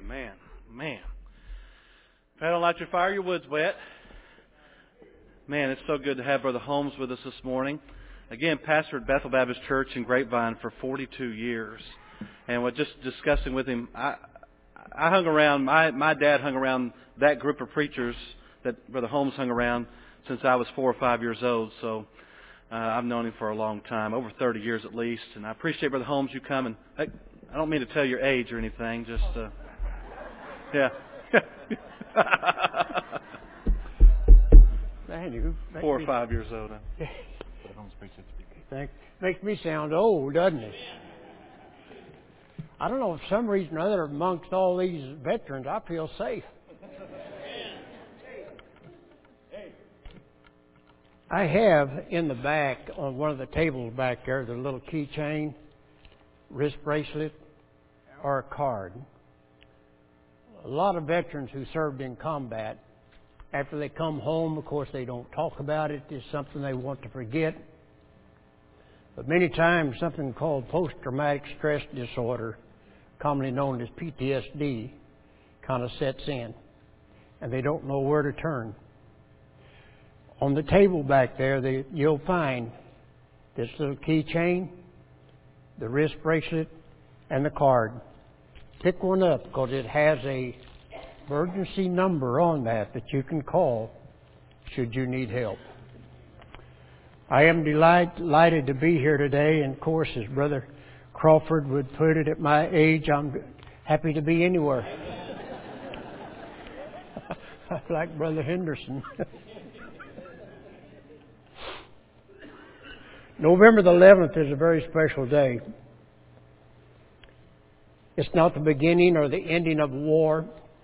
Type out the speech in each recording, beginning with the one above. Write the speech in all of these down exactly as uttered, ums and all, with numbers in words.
Man, man. If I don't light your fire, your wood's wet. Man, it's so good to have Brother Holmes with us this morning. Again, pastor at Bethel Baptist Church in Grapevine for forty-two years. And we're just discussing with him, I I hung around, my, my dad hung around that group of preachers that Brother Holmes hung around since I was four or five years old. So uh, I've known him for a long time, over thirty years at least. And I appreciate, Brother Holmes, you come. And I, I don't mean to tell your age or anything, just... Uh, Yeah. Man, you Four or me, five years old. Think, makes me sound old, doesn't it? I don't know, for some reason or other, amongst all these veterans, I feel safe. I have in the back, on one of the tables back there, the little keychain, wrist bracelet, or a card. A lot of veterans who served in combat, after they come home, of course, they don't talk about it. It's something they want to forget. But many times, something called post-traumatic stress disorder, commonly known as P T S D, kind of sets in, and they don't know where to turn. On the table back there, they, you'll find this little keychain, the wrist bracelet, and the card. Pick one up because it has a emergency number on that that you can call should you need help. I am delight, delighted to be here today, and of course, as Brother Crawford would put it, at my age, I'm happy to be anywhere. Like Brother Henderson. November the eleventh is a very special day. It's not the beginning or the ending of war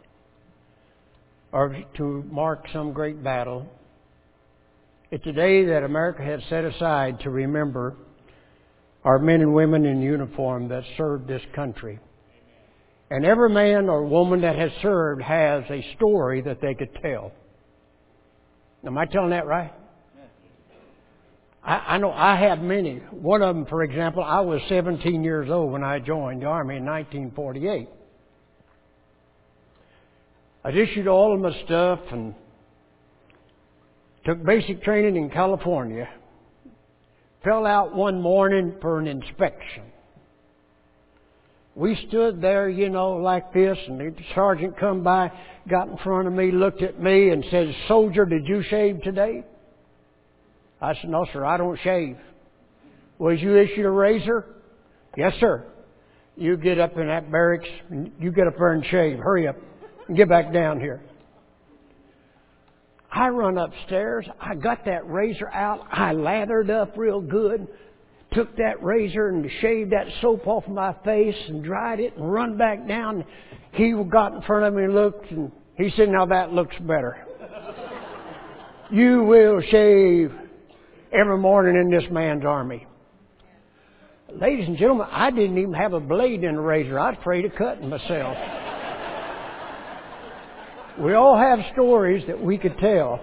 or to mark some great battle. It's a day that America has set aside to remember our men and women in uniform that served this country. And every man or woman that has served has a story that they could tell. Am I telling that right? I, I know I have many. One of them, for example, I was seventeen years old when I joined the Army in nineteen forty-eight. I'd issued all of my stuff and took basic training in California. Fell out one morning for an inspection. We stood there, you know, like this, and the sergeant come by, got in front of me, looked at me, and said, "Soldier, did you shave today?" I said, "No, sir, I don't shave." "Was you issued a razor?" "Yes, sir." "You get up in that barracks, and you get up there and shave. Hurry up and get back down here." I run upstairs. I got that razor out. I lathered up real good. Took that razor and shaved that soap off my face and dried it and run back down. He got in front of me and looked, and he said, "Now that looks better. You will shave every morning in this man's army." Ladies and gentlemen, I didn't even have a blade in the razor. I was afraid of cutting myself. We all have stories that we could tell.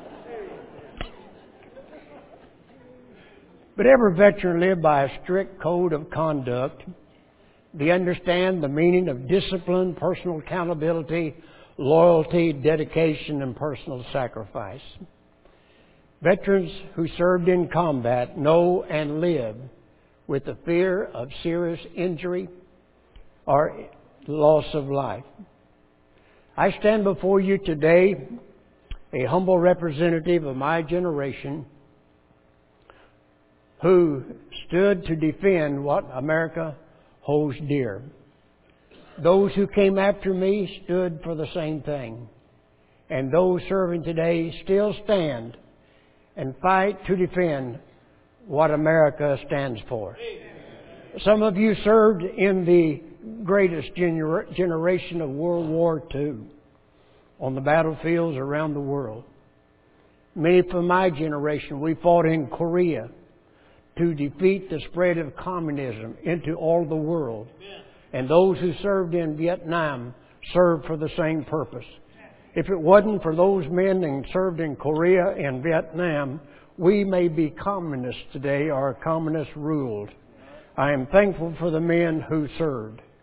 But every veteran lived by a strict code of conduct. They understand the meaning of discipline, personal accountability, loyalty, dedication, and personal sacrifice. Veterans who served in combat know and live with the fear of serious injury or loss of life. I stand before you today, a humble representative of my generation who stood to defend what America holds dear. Those who came after me stood for the same thing. And those serving today still stand and fight to defend what America stands for. Some of you served in the greatest gener- generation of World War Two on the battlefields around the world. Many from my generation, we fought in Korea to defeat the spread of communism into all the world. And those who served in Vietnam served for the same purpose. If it wasn't for those men and served in Korea and Vietnam, we may be communists today or communist ruled. I am thankful for the men who served.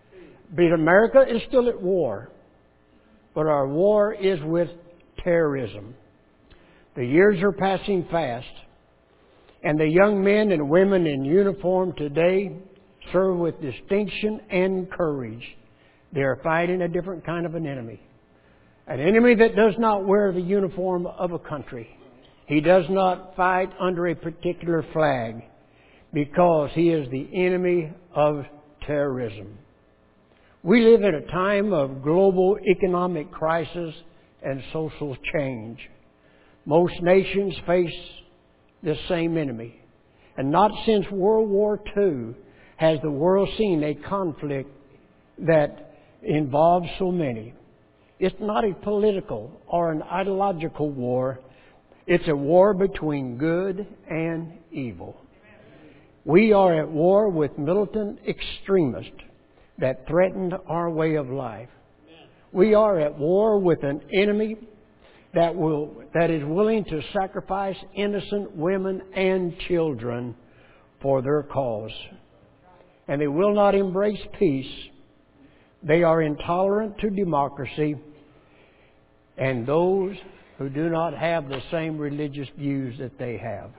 But America is still at war. But our war is with terrorism. The years are passing fast. And the young men and women in uniform today serve with distinction and courage. They are fighting a different kind of an enemy. An enemy that does not wear the uniform of a country. He does not fight under a particular flag because he is the enemy of terrorism. We live in a time of global economic crisis and social change. Most nations face this same enemy. And not since World War Two has the world seen a conflict that involves so many. It's not a political or an ideological war. It's a war between good and evil. We are at war with militant extremists that threaten our way of life. We are at war with an enemy that will that is willing to sacrifice innocent women and children for their cause. And they will not embrace peace. They are intolerant to democracy and those who do not have the same religious views that they have.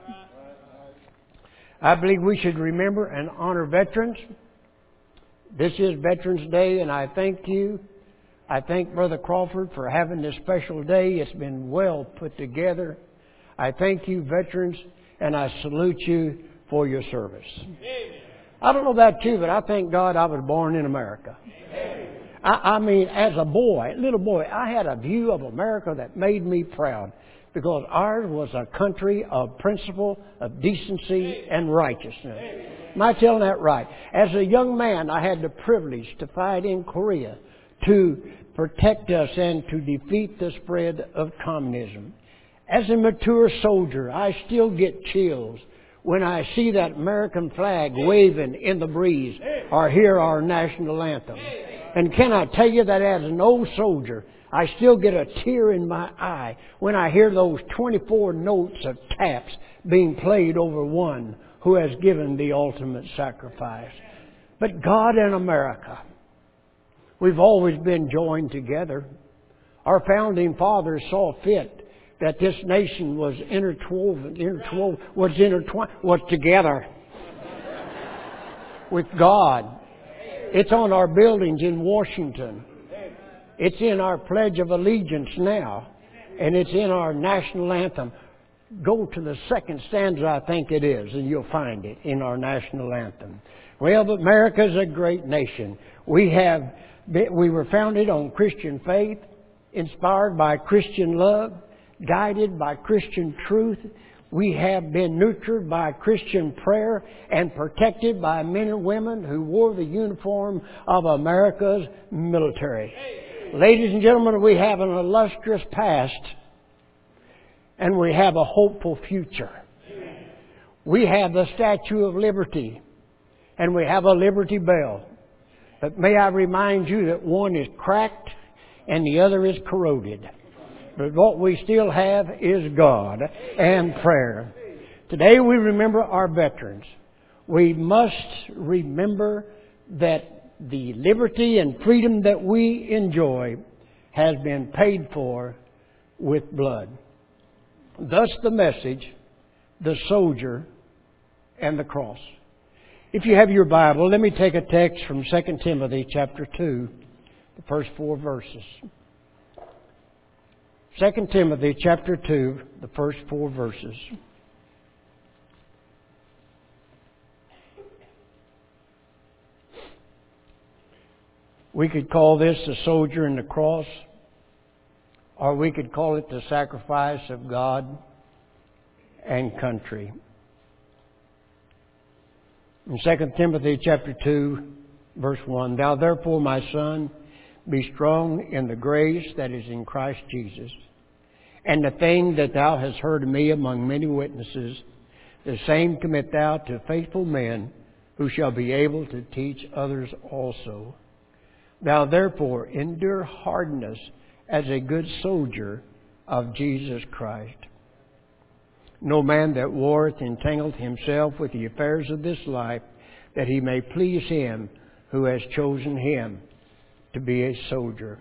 I believe we should remember and honor veterans. This is Veterans Day, and I thank you. I thank Brother Crawford for having this special day. It's been well put together. I thank you, veterans, and I salute you for your service. I don't know about you, but I thank God I was born in America. I, I mean, as a boy, little boy, I had a view of America that made me proud because ours was a country of principle, of decency, and righteousness. Am I telling that right? As a young man, I had the privilege to fight in Korea to protect us and to defeat the spread of communism. As a mature soldier, I still get chills when I see that American flag waving in the breeze or hear our national anthem. And can I tell you that as an old soldier, I still get a tear in my eye when I hear those twenty-four notes of taps being played over one who has given the ultimate sacrifice. But God and America, we've always been joined together. Our founding fathers saw fit that this nation was interwoven, interwoven, was intertwined, was together with God. It's on our buildings in Washington. It's in our Pledge of Allegiance now. And it's in our national anthem. Go to the second stanza, I think it is, and you'll find it in our national anthem. Well, but America's a great nation. We have been, we were founded on Christian faith, inspired by Christian love, guided by Christian truth. We have been nurtured by Christian prayer and protected by men and women who wore the uniform of America's military. Ladies and gentlemen, we have an illustrious past and we have a hopeful future. We have the Statue of Liberty and we have a Liberty Bell. But may I remind you that one is cracked and the other is corroded. But what we still have is God and prayer. Today we remember our veterans. We must remember that the liberty and freedom that we enjoy has been paid for with blood. Thus the message, the soldier, and the cross. If you have your Bible, let me take a text from Second Timothy chapter two, the first four verses. Second Timothy chapter two, the first four verses. We could call this the soldier and the cross, or we could call it the sacrifice of God and country. In Second Timothy chapter two, verse one, Thou therefore, my son, be strong in the grace that is in Christ Jesus. And the thing that thou hast heard of me among many witnesses, the same commit thou to faithful men who shall be able to teach others also. Thou therefore endure hardness as a good soldier of Jesus Christ. No man that warreth entangleth himself with the affairs of this life, that he may please him who has chosen him to be a soldier.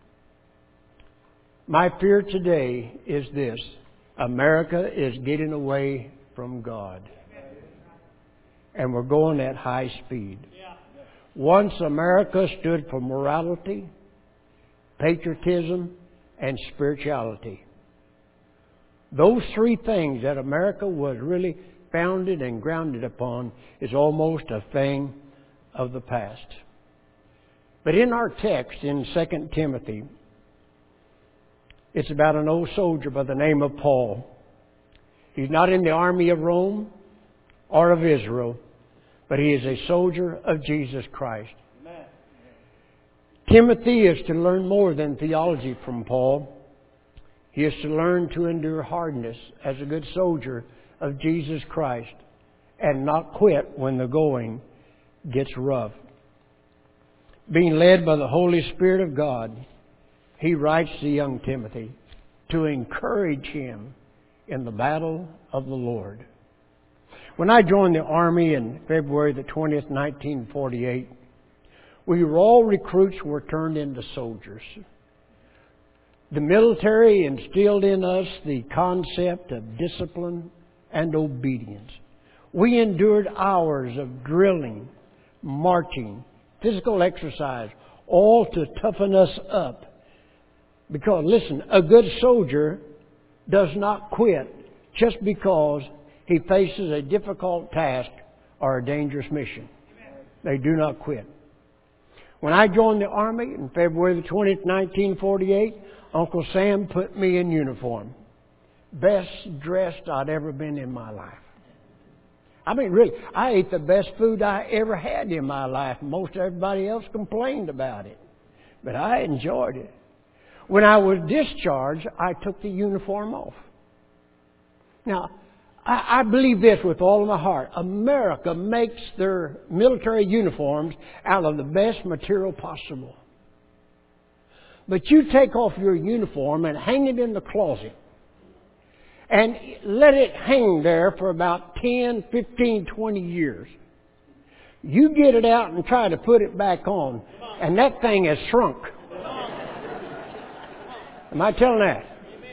My fear today is this: America is getting away from God. And we're going at high speed. Once America stood for morality, patriotism, and spirituality. Those three things that America was really founded and grounded upon is almost a thing of the past. But in our text in Second Timothy, it's about an old soldier by the name of Paul. He's not in the army of Rome or of Israel, but he is a soldier of Jesus Christ. Amen. Timothy is to learn more than theology from Paul. He is to learn to endure hardness as a good soldier of Jesus Christ and not quit when the going gets rough. Being led by the Holy Spirit of God, he writes to young Timothy to encourage him in the battle of the Lord. When I joined the Army in February the twentieth, nineteen forty-eight, we were all recruits were turned into soldiers. The military instilled in us the concept of discipline and obedience. We endured hours of drilling, marching, physical exercise, all to toughen us up. Because, listen, a good soldier does not quit just because he faces a difficult task or a dangerous mission. They do not quit. When I joined the Army in February the twentieth, nineteen forty-eight, Uncle Sam put me in uniform. Best dressed I'd ever been in my life. I mean, really, I ate the best food I ever had in my life. Most everybody else complained about it. But I enjoyed it. When I was discharged, I took the uniform off. Now, I, I believe this with all of my heart. America makes their military uniforms out of the best material possible. But you take off your uniform and hang it in the closet and let it hang there for about ten, fifteen, twenty years. You get it out and try to put it back on, and that thing has shrunk. Am I telling that?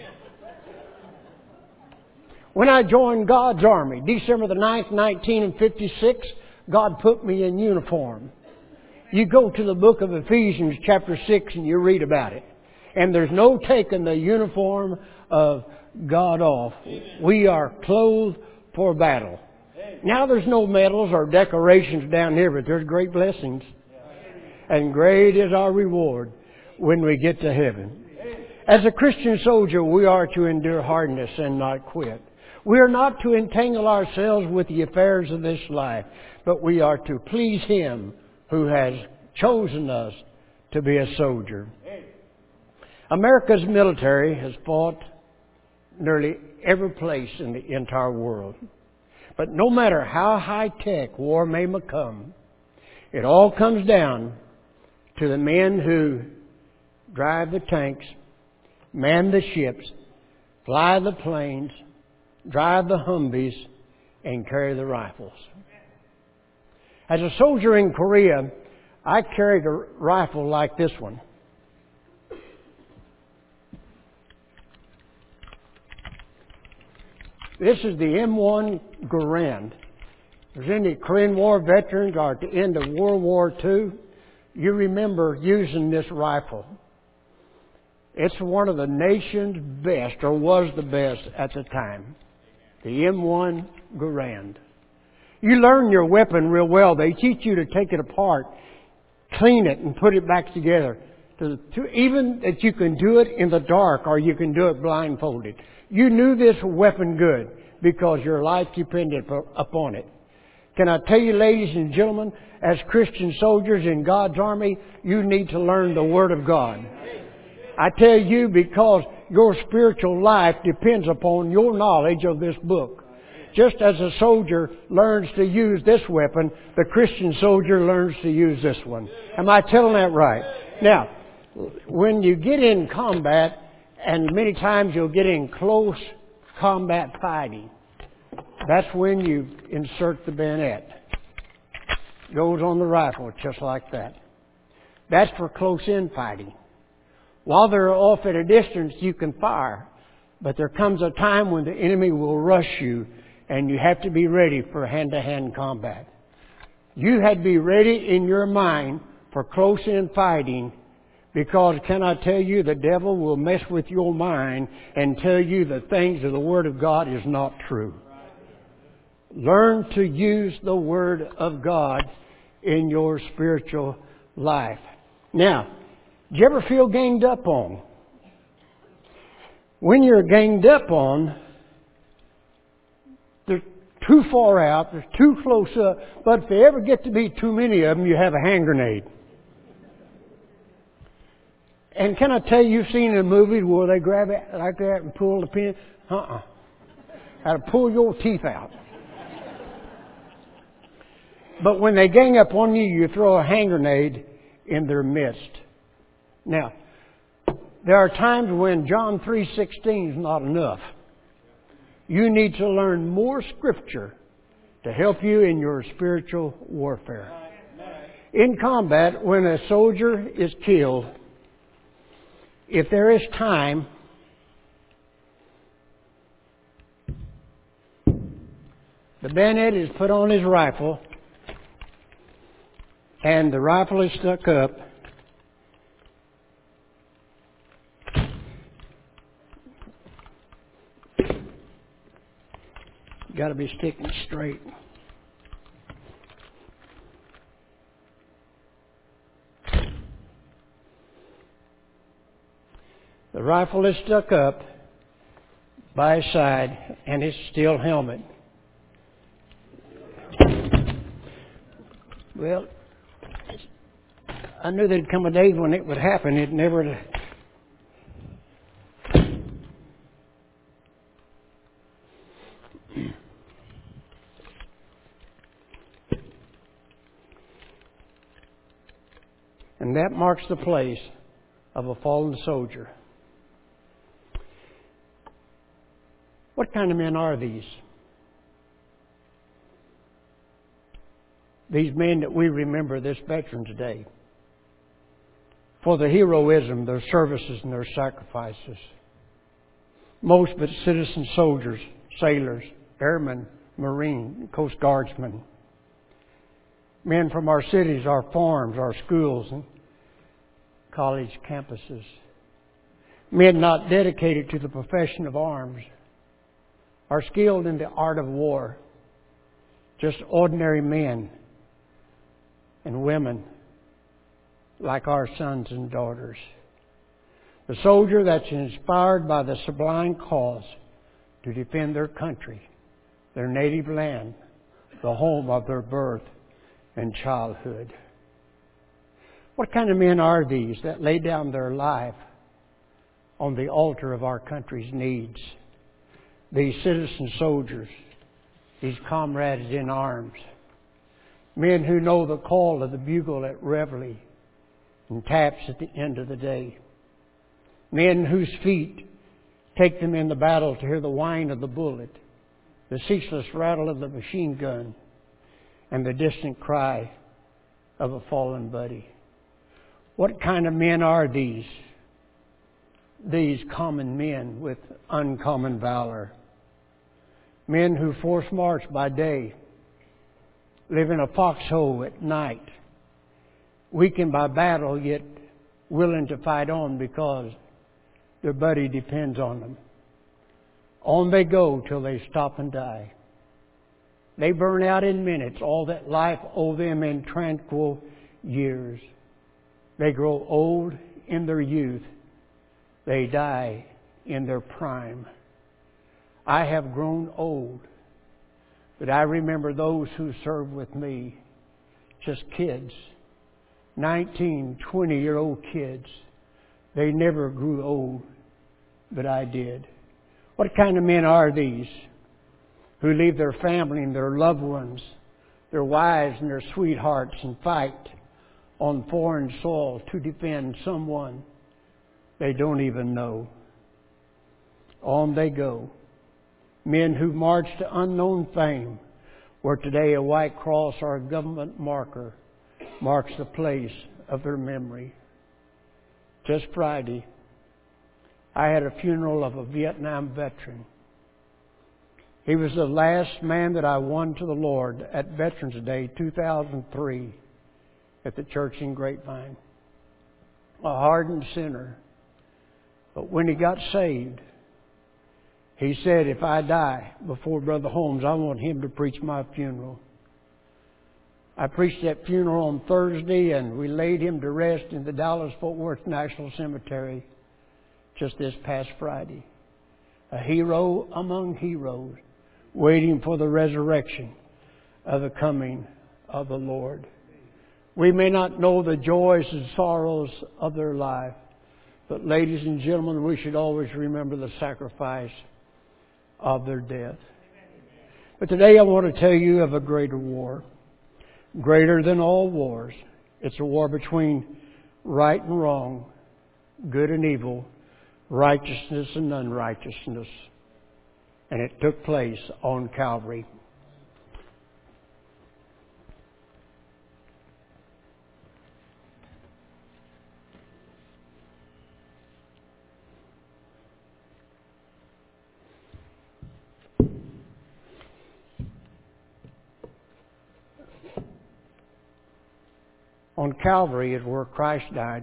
When I joined God's Army, December the ninth, nineteen fifty-six, God put me in uniform. You go to the book of Ephesians chapter six and you read about it. And there's no taking the uniform of God off. We are clothed for battle. Now there's no medals or decorations down here, but there's great blessings. And great is our reward when we get to heaven. As a Christian soldier, we are to endure hardness and not quit. We are not to entangle ourselves with the affairs of this life, but we are to please Him who has chosen us to be a soldier. America's military has fought nearly every place in the entire world. But no matter how high-tech war may become, it all comes down to the men who drive the tanks, man the ships, fly the planes, drive the Humvees, and carry the rifles. As a soldier in Korea, I carried a rifle like this one. This is the M one Garand. If there's any Korean War veterans or at the end of World War Two, you remember using this rifle. It's one of the nation's best, or was the best at the time. The M one Garand. You learn your weapon real well. They teach you to take it apart, clean it, and put it back together. To, to, even that you can do it in the dark or you can do it blindfolded. You knew this weapon good because your life depended upon it. Can I tell you, ladies and gentlemen, as Christian soldiers in God's army, you need to learn the Word of God. I tell you because your spiritual life depends upon your knowledge of this book. Just as a soldier learns to use this weapon, the Christian soldier learns to use this one. Am I telling that right? Now, when you get in combat, and many times you'll get in close combat fighting, that's when you insert the bayonet. Goes on the rifle just like that. That's for close-in fighting. While they're off at a distance, you can fire. But there comes a time when the enemy will rush you, and you have to be ready for hand-to-hand combat. You had to be ready in your mind for close-in fighting, because can I tell you, the devil will mess with your mind and tell you the things of the Word of God is not true. Learn to use the Word of God in your spiritual life. Now, do you ever feel ganged up on? When you're ganged up on, they're too far out, they're too close up, but if they ever get to be too many of them, you have a hand grenade. And can I tell you, you've seen in movies where they grab it like that and pull the pin? Uh-uh. How to pull your teeth out. But when they gang up on you, you throw a hand grenade in their midst. Now, there are times when John three sixteen is not enough. You need to learn more Scripture to help you in your spiritual warfare. In combat, when a soldier is killed, if there is time, the bayonet is put on his rifle, and the rifle is stuck up. Got to be sticking straight. The rifle is stuck up by his side, and his steel helmet. Well, I knew there'd come a day when it would happen. It never. And that marks the place of a fallen soldier. What kind of men are these? These men that we remember this Veterans Day for their heroism, their services, and their sacrifices. Most but citizen soldiers, sailors, airmen, Marine, Coast Guardsmen. Men from our cities, our farms, our schools, and college campuses. Men not dedicated to the profession of arms, are skilled in the art of war. Just ordinary men and women like our sons and daughters. The soldier that's inspired by the sublime cause to defend their country, their native land, the home of their birth and childhood. What kind of men are these that lay down their life on the altar of our country's needs? These citizen soldiers, these comrades in arms, men who know the call of the bugle at reveille and taps at the end of the day, men whose feet take them in the battle to hear the whine of the bullet, the ceaseless rattle of the machine gun, and the distant cry of a fallen buddy. What kind of men are these? These common men with uncommon valor. Men who force march by day, live in a foxhole at night, weakened by battle, yet willing to fight on because their buddy depends on them. On they go till they stop and die. They burn out in minutes all that life owes them in tranquil years. They grow old in their youth. They die in their prime. I have grown old, but I remember those who served with me, just kids, nineteen, twenty-year-old kids. They never grew old, but I did. What kind of men are these who leave their family and their loved ones, their wives and their sweethearts, and fight on foreign soil to defend someone they don't even know? On they go. Men who march to unknown fame, where today a white cross or a government marker marks the place of their memory. Just Friday, I had a funeral of a Vietnam veteran. He was the last man that I won to the Lord at Veterans Day two thousand three at the church in Grapevine. A hardened sinner. But when he got saved, he said, if I die before Brother Holmes, I want him to preach my funeral. I preached that funeral on Thursday, and we laid him to rest in the Dallas-Fort Worth National Cemetery just this past Friday. A hero among heroes, waiting for the resurrection of the coming of the Lord. We may not know the joys and sorrows of their life, but ladies and gentlemen, we should always remember the sacrifice of their death. But today I want to tell you of a greater war, greater than all wars. It's a war between right and wrong, good and evil, righteousness and unrighteousness. And it took place on Calvary. On Calvary is where Christ died.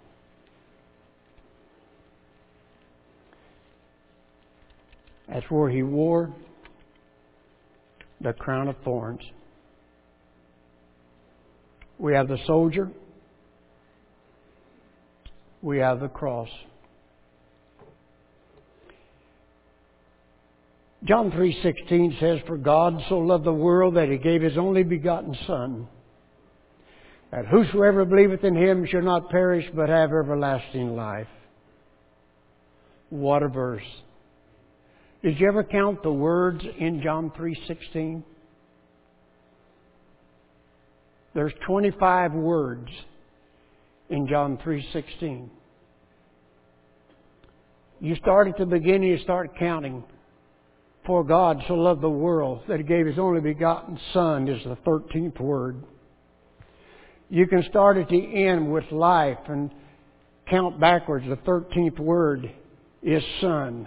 That's where He wore the crown of thorns. We have the soldier. We have the cross. John three sixteen says, for God so loved the world that He gave His only begotten Son, that whosoever believeth in Him shall not perish but have everlasting life. What a verse. Did you ever count the words in John three sixteen? There's twenty-five words in John three sixteen. You start at the beginning, you start counting. For God so loved the world that He gave His only begotten Son is the thirteenth word. You can start at the end with life and count backwards. The thirteenth word is Son.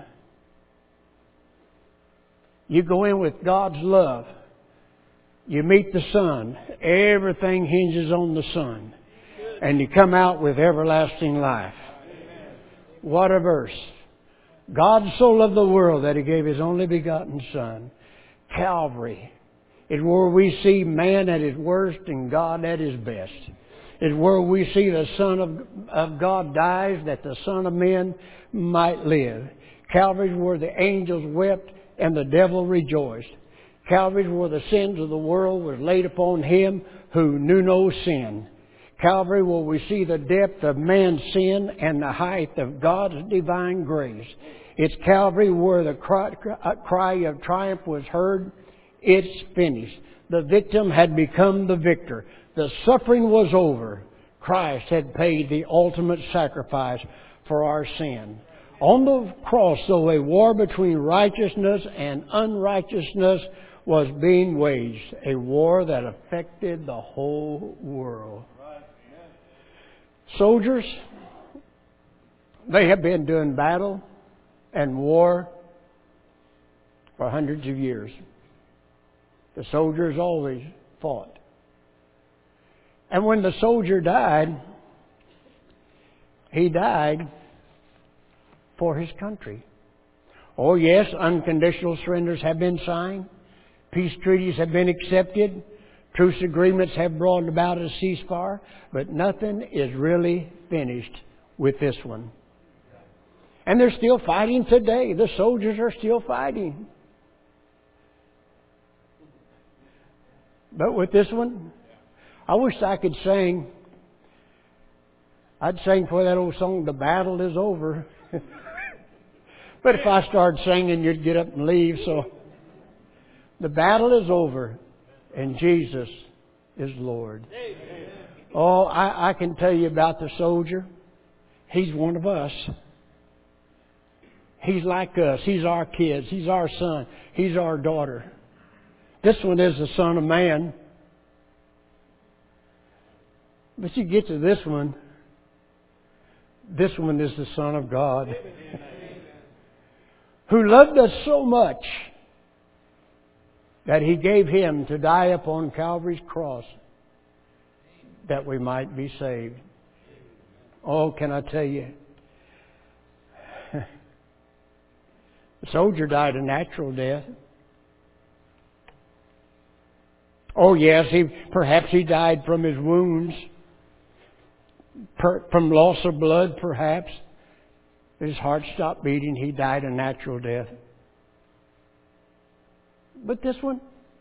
You go in with God's love. You meet the Son. Everything hinges on the Son. And you come out with everlasting life. What a verse. God so loved the world that He gave His only begotten Son. Calvary is where we see man at his worst and God at His best. It's where we see the Son of, of God dies that the Son of Men might live. Calvary is where the angels wept and the devil rejoiced. Calvary is where the sins of the world was laid upon Him who knew no sin. Calvary where we see the depth of man's sin and the height of God's divine grace. It's Calvary where the cry, cry of triumph was heard. It's finished. The victim had become the victor. The suffering was over. Christ had paid the ultimate sacrifice for our sin. On the cross, though, a war between righteousness and unrighteousness was being waged. A war that affected the whole world. Soldiers, they have been doing battle and war for hundreds of years. The soldiers always fought. And when the soldier died, he died for his country. Oh yes, unconditional surrenders have been signed. Peace treaties have been accepted. Truce agreements have brought about a ceasefire. But nothing is really finished with this one. And they're still fighting today. The soldiers are still fighting. But with this one, I wish I could sing. I'd sing for that old song, The Battle is Over. But if I started singing, you'd get up and leave. So the battle is over and Jesus is Lord. Oh, I, I can tell you about the soldier. He's one of us. He's like us. He's our kids. He's our son. He's our daughter. This one is the Son of Man. But you get to this one. This one is the Son of God, who loved us so much that He gave Him to die upon Calvary's cross that we might be saved. Oh, can I tell you? The soldier died a natural death. Oh yes, he perhaps he died from his wounds, per, from loss of blood perhaps. His heart stopped beating. He died a natural death. But this one,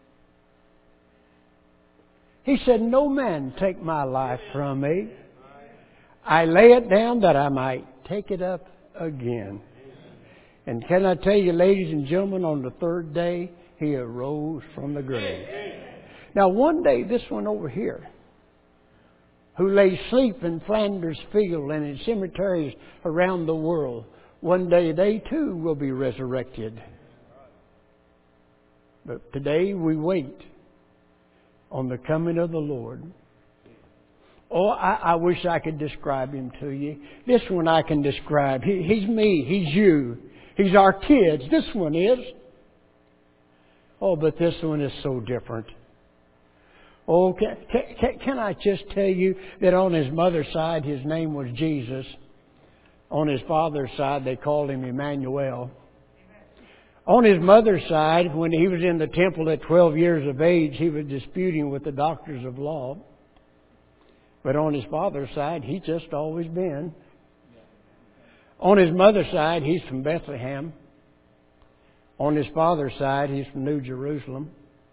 He said, "No man take my life from me. I lay it down that I might take it up again." And can I tell you, ladies and gentlemen, on the third day, He arose from the grave. Now, one day, this one over here, who lay asleep in Flanders Field and in cemeteries around the world, one day they too will be resurrected. But today we wait on the coming of the Lord. Oh, I, I wish I could describe Him to you. This one I can describe. He, he's me. He's you. He's our kids. This one is. Oh, but this one is so different. Oh, can, can, can I just tell you that on his mother's side, his name was Jesus. On his father's side, they called Him Emmanuel. On his mother's side, when he was in the temple at twelve years of age, he was disputing with the doctors of law. But on his father's side, he's just always been. On his mother's side, he's from Bethlehem. On his father's side, he's from New Jerusalem.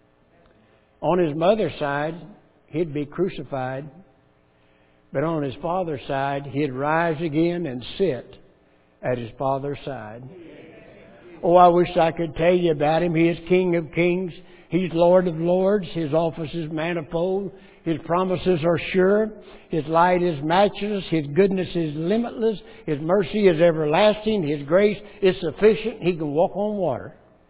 On his mother's side, he'd be crucified. But on his father's side, he'd rise again and sit at his father's side. Oh, I wish I could tell you about Him. He is King of kings. He's Lord of lords. His office is manifold. His promises are sure. His light is matchless. His goodness is limitless. His mercy is everlasting. His grace is sufficient. He can walk on water.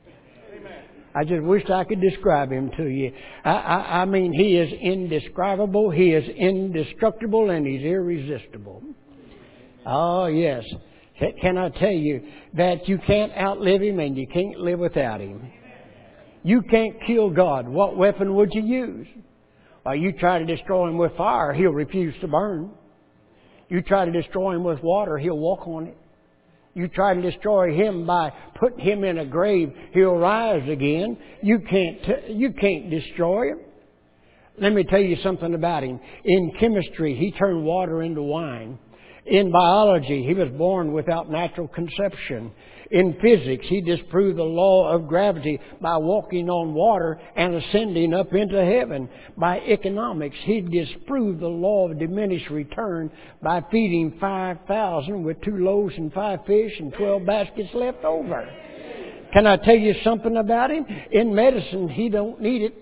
I just wish I could describe Him to you. I, I, I mean, He is indescribable. He is indestructible, and He's irresistible. Oh, yes. Can I tell you that you can't outlive Him and you can't live without Him? You can't kill God. What weapon would you use? Well, you try to destroy Him with fire, He'll refuse to burn. You try to destroy Him with water, He'll walk on it. You try to destroy Him by putting Him in a grave, He'll rise again. You can't, t- you can't destroy Him. Let me tell you something about Him. In chemistry, He turned water into wine. In biology, He was born without natural conception. In physics, He disproved the law of gravity by walking on water and ascending up into heaven. By economics, He disproved the law of diminished return by feeding five thousand with two loaves and five fish and twelve baskets left over. Can I tell you something about Him? In medicine, He don't need it.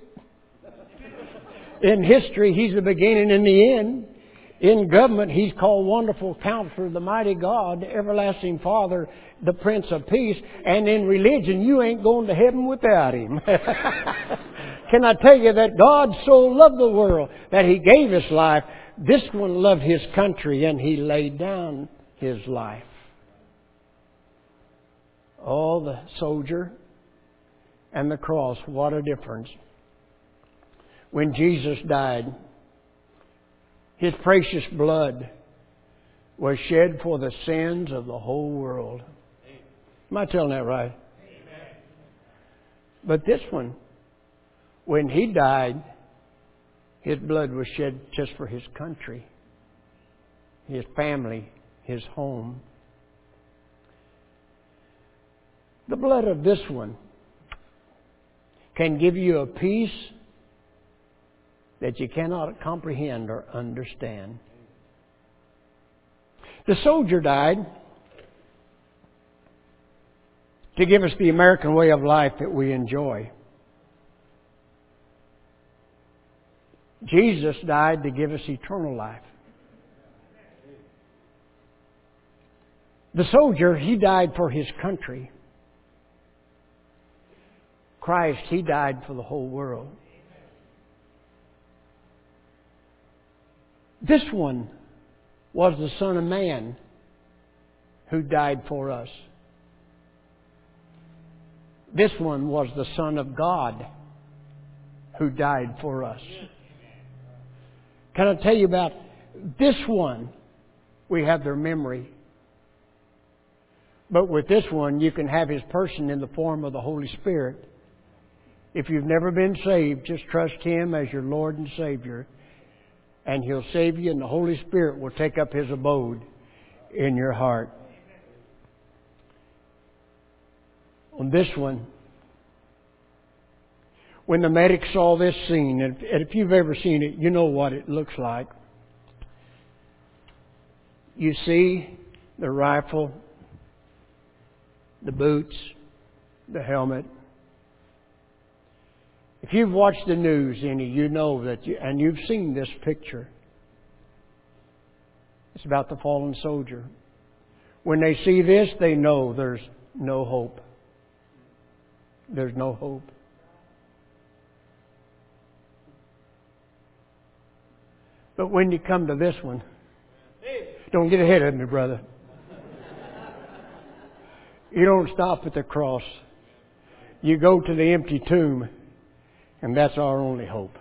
In history, He's the beginning and the end. In government, He's called Wonderful Counselor, the Mighty God, the Everlasting Father, the Prince of Peace. And in religion, you ain't going to heaven without Him. Can I tell you that God so loved the world that He gave His life? This one loved His country and He laid down His life. Oh, the soldier and the cross, what a difference. When Jesus died, His precious blood was shed for the sins of the whole world. Am I telling that right? Amen. But this one, when He died, His blood was shed just for His country, His family, His home. The blood of this one can give you a peace that you cannot comprehend or understand. The soldier died to give us the American way of life that we enjoy. Jesus died to give us eternal life. The soldier, he died for his country. Christ, He died for the whole world. This one was the Son of Man who died for us. This one was the Son of God who died for us. Can I tell you about this one? We have their memory. But with this one, you can have His person in the form of the Holy Spirit. If you've never been saved, just trust Him as your Lord and Savior, and He'll save you, and the Holy Spirit will take up His abode in your heart. On this one, when the medics saw this scene, and if you've ever seen it, you know what it looks like. You see the rifle, the boots, the helmet. If you've watched the news any, you know that, you, and you've seen this picture. It's about the fallen soldier. When they see this, they know there's no hope. There's no hope. But when you come to this one, don't get ahead of me, brother. You don't stop at the cross. You go to the empty tomb, and that's our only hope.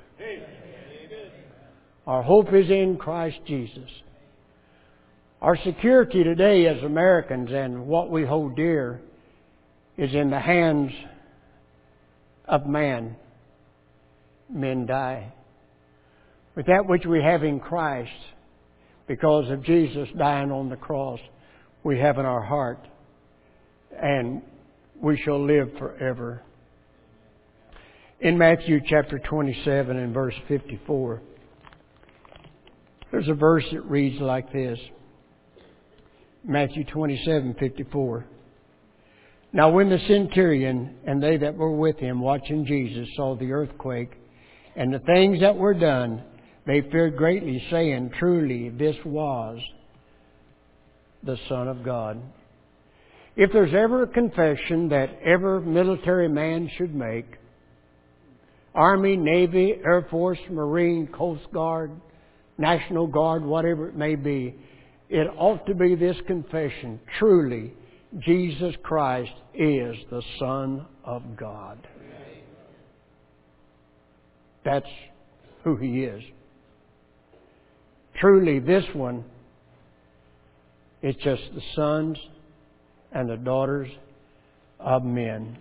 Our hope is in Christ Jesus. Our security today as Americans and what we hold dear is in the hands of man. Men die. But that which we have in Christ, because of Jesus dying on the cross, we have in our heart, and we shall live forever. In Matthew chapter twenty-seven and verse fifty-four, there's a verse that reads like this. Matthew twenty-seven fifty-four. Now when the centurion and they that were with him watching Jesus saw the earthquake and the things that were done, they feared greatly, saying, truly this was the Son of God. If there's ever a confession that every military man should make, Army, Navy, Air Force, Marine, Coast Guard, National Guard, whatever it may be, it ought to be this confession: truly, Jesus Christ is the Son of God. That's who He is. Truly, this one is just the sons and the daughters of men.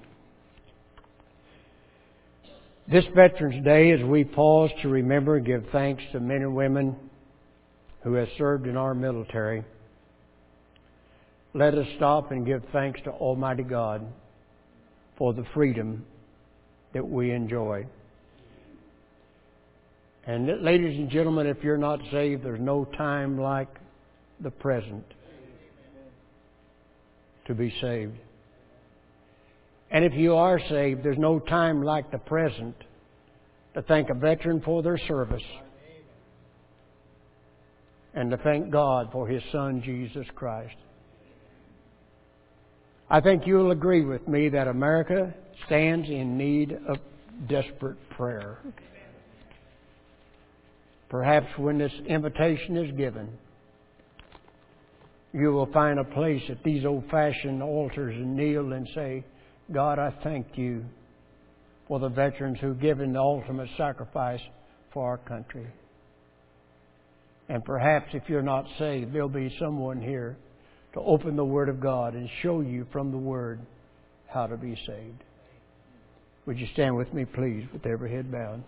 This Veterans Day, as we pause to remember and give thanks to men and women who have served in our military, let us stop and give thanks to Almighty God for the freedom that we enjoy. And ladies and gentlemen, if you're not saved, there's no time like the present to be saved. And if you are saved, there's no time like the present to thank a veteran for their service and to thank God for His Son, Jesus Christ. I think you'll agree with me that America stands in need of desperate prayer. Perhaps when this invitation is given, you will find a place at these old-fashioned altars and kneel and say, God, I thank You for the veterans who've given the ultimate sacrifice for our country. And perhaps if you're not saved, there'll be someone here to open the Word of God and show you from the Word how to be saved. Would you stand with me, please, with every head bowed?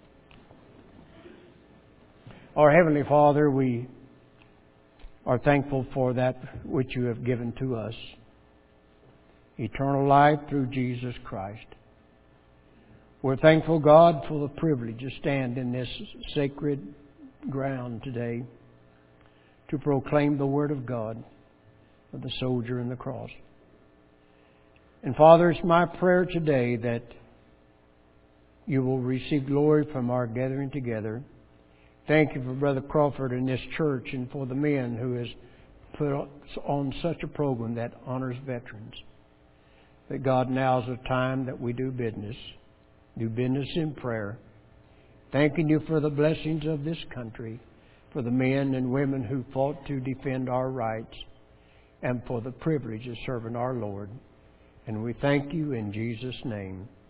Our Heavenly Father, we are thankful for that which You have given to us. Eternal life through Jesus Christ. We're thankful, God, for the privilege to stand in this sacred ground today to proclaim the Word of God of the soldier and the cross. And Father, it's my prayer today that You will receive glory from our gathering together. Thank You for Brother Crawford and this church and for the men who has put on such a program that honors veterans. That God, now's the time that we do business. Do business in prayer. Thanking You for the blessings of this country. for the men and women who fought to defend our rights, and for the privilege of serving our Lord. And we thank you in Jesus' name.